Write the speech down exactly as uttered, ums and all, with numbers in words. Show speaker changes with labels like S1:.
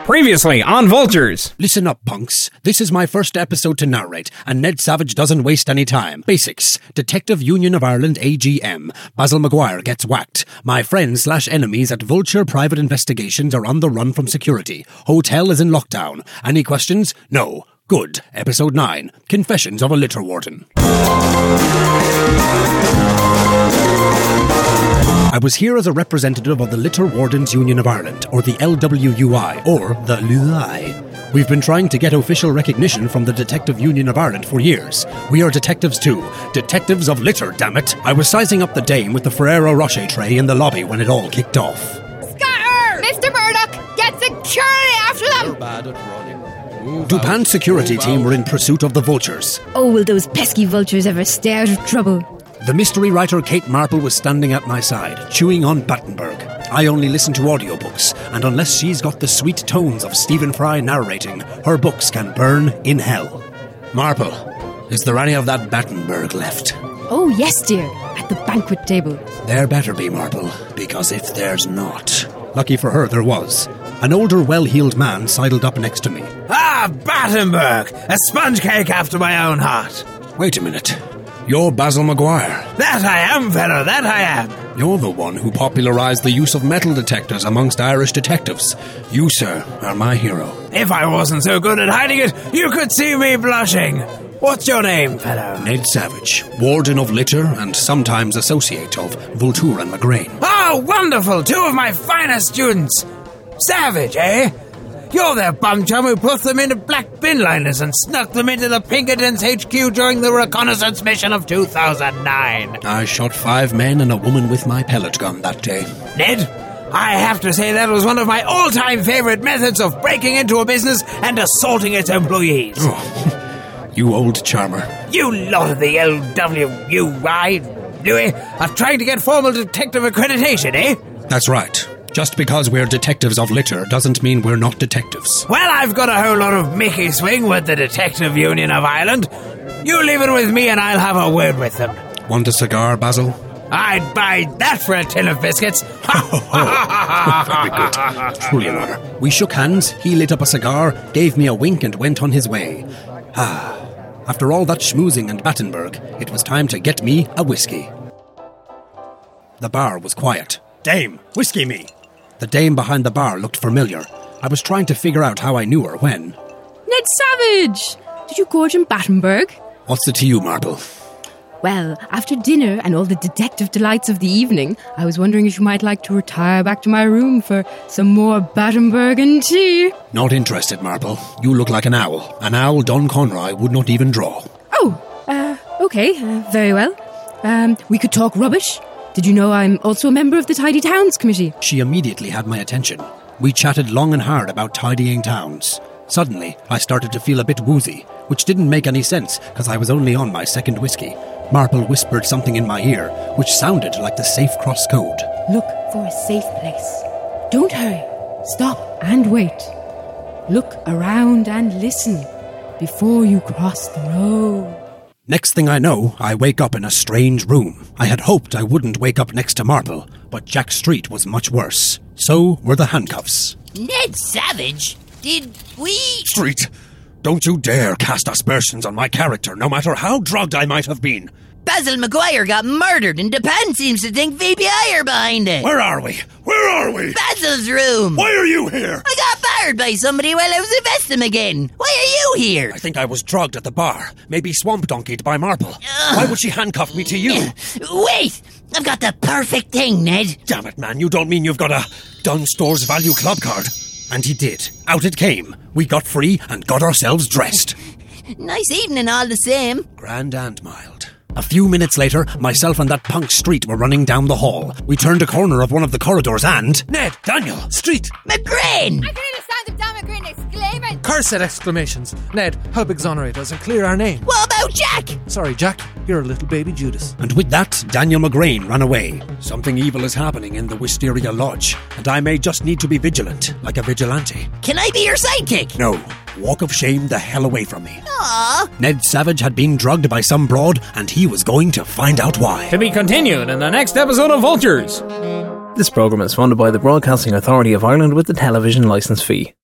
S1: Previously on Vultures.
S2: Listen up, punks. This is my first episode to narrate, and Ned Savage doesn't waste any time. Basics. Detective Union of Ireland, A G M. Basil Maguire gets whacked. My friends slash enemies at Vulture Private Investigations are on the run from security. Hotel is in lockdown. Any questions? No. Good. Episode nine. Confessions of a Litter Warden. I was here as a representative of the Litter Wardens Union of Ireland, or the L W U I, or the L U I. We've been trying to get official recognition from the Detective Union of Ireland for years. We are detectives too. Detectives of litter, damn it. I was sizing up the dame with the Ferrero Rocher tray in the lobby when it all kicked off.
S3: Scatter! Mister Murdoch, get security after them!
S4: We're bad at running.
S2: Dupant's security team were in pursuit of the vultures.
S5: Oh, will those pesky vultures ever stay out of trouble?
S2: The mystery writer Kate Marple was standing at my side, chewing on Battenberg. I only listen to audiobooks, and unless she's got the sweet tones of Stephen Fry narrating, her books can burn in hell. Marple, is there any of that Battenberg left?
S5: Oh, yes, dear, at the banquet table.
S2: There better be, Marple, because if there's not... Lucky for her, there was. An older, well-heeled man sidled up next to me.
S6: Ah, Battenberg! A sponge cake after my own heart.
S2: Wait a minute. You're Basil Maguire.
S6: That I am, fellow, that I am.
S2: You're the one who popularised the use of metal detectors amongst Irish detectives. You, sir, are my hero.
S6: If I wasn't so good at hiding it, you could see me blushing. What's your name, fellow?
S2: Ned Savage, Warden of Litter and sometimes associate of Vulture and Magrain.
S6: Oh, wonderful! Two of my finest students. Savage, eh? You're their bum chum who put them into black bin liners and snuck them into the Pinkertons H Q during the reconnaissance mission of two thousand nine.
S2: I shot five men and a woman with my pellet gun that day.
S6: Ned, I have to say that was one of my all-time favourite methods of breaking into a business and assaulting its employees.
S2: Oh, you old charmer.
S6: You lot of the L W U I, Louis, are trying to get formal detective accreditation, eh?
S2: That's right. Just because we're detectives of litter doesn't mean we're not detectives.
S6: Well, I've got a whole lot of Mickey swing with the Detective Union of Ireland. You leave it with me and I'll have a word with them.
S2: Want a cigar, Basil?
S6: I'd buy that for a tin of biscuits.
S2: Very good. Truly an honour. We shook hands, he lit up a cigar, gave me a wink and went on his way. Ah, after all that schmoozing and Battenberg, it was time to get me a whiskey. The bar was quiet. Dame, whiskey me. The dame behind the bar looked familiar. I was trying to figure out how I knew her when...
S5: Ned Savage! Did you gorge in Battenberg?
S2: What's it to you, Marple?
S5: Well, after dinner and all the detective delights of the evening, I was wondering if you might like to retire back to my room for some more Battenberg and tea.
S2: Not interested, Marple. You look like an owl. An owl Don Conroy would not even draw.
S5: Oh, uh, okay, uh, very well. Um, we could talk rubbish. Did you know I'm also a member of the Tidy Towns Committee?
S2: She immediately had my attention. We chatted long and hard about tidying towns. Suddenly, I started to feel a bit woozy, which didn't make any sense because I was only on my second whiskey. Marple whispered something in my ear, which sounded like the Safe Cross code.
S5: Look for a safe place. Don't hurry. Stop and wait. Look around and listen before you cross the road.
S2: Next thing I know, I wake up in a strange room. I had hoped I wouldn't wake up next to Marple, but Jack Street was much worse. So were the handcuffs.
S7: Ned Savage? Did we...
S2: Street, don't you dare cast aspersions on my character, no matter how drugged I might have been.
S7: Basil Maguire got murdered and Dupin seems to think V B I are behind it.
S2: Where are we? Where are we?
S7: Basil's room.
S2: Why are you here?
S7: I got fired by somebody while I was investing again. Why are you here?
S2: I think I was drugged at the bar. Maybe swamp donkeyed by Marple. Uh, Why would she handcuff me to you?
S7: Wait! I've got the perfect thing, Ned.
S2: Damn it, man. You don't mean you've got a Dunn Stores Value Club card? And he did. Out it came. We got free and got ourselves dressed.
S7: Nice evening all the same.
S2: Grand and mild. A few minutes later, myself and that punk Street were running down the hall. We turned a corner of one of the corridors and... Ned! Daniel! Street!
S7: Magrain!
S3: I can hear the sound of Dan Magrain exclaiming.
S4: Cursed exclamations. Ned, help exonerate us and clear our name.
S7: What about Jack?
S4: Sorry, Jack. You're a little baby Judas.
S2: And with that, Daniel Magrain ran away. Something evil is happening in the Wisteria Lodge, and I may just need to be vigilant, like a vigilante.
S7: Can I be your sidekick?
S2: No. Walk of shame the hell away from me.
S7: Aww.
S2: Ned Savage had been drugged by some broad, and he was going to find out why.
S1: To be continued in the next episode of Vultures.
S8: This programme is funded by the Broadcasting Authority of Ireland with the television licence fee.